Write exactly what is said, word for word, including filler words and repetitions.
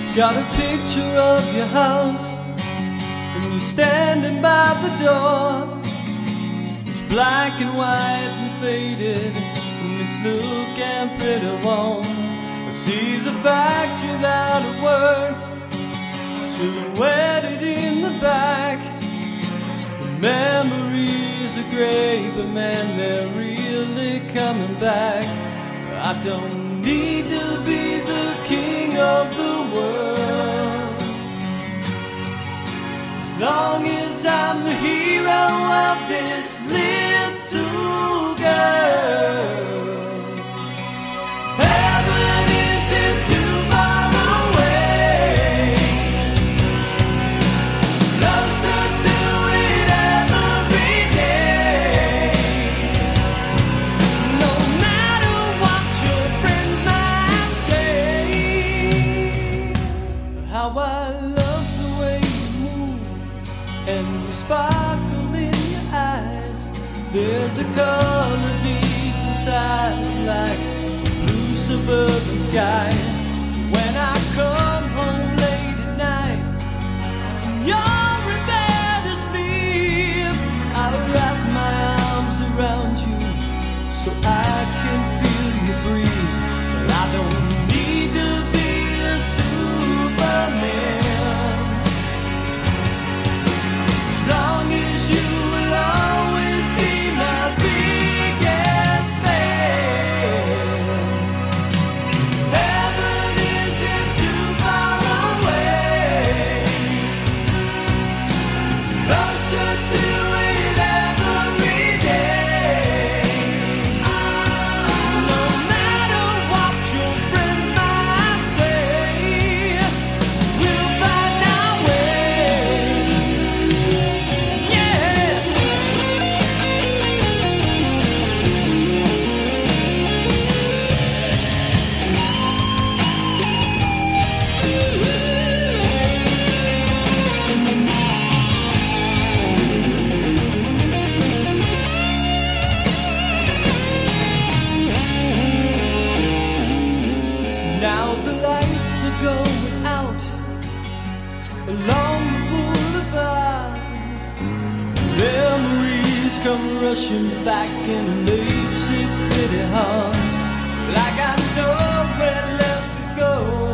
Got a picture of your house, and you standing by the door. It's black and white and faded, and it's looking pretty warm. I see the factory that it worked, silhouetted in the back. The memories are great, but man, they're really coming back. I don't need to be the king of the world, as long as I'm the hero of this little girl. Heaven isn't too far away, closer to it every day. No matter what your friends might say, how I love the way you move and the sparkle in your eyes. There's a color deep inside, like a blue suburban sky. When I come home late at night and you're in bed asleep, I wrap my arms around you so I can feel you breathe. But I don't need to be a Superman, as long as you will always be my biggest fan. Heaven isn't too far away, closer to it every day. No matter what your friends might say, we'll find our way. Yeah. Now the lights are going out along the boulevard. Memories come rushing back and it makes it pretty hard. Like I know where left to go,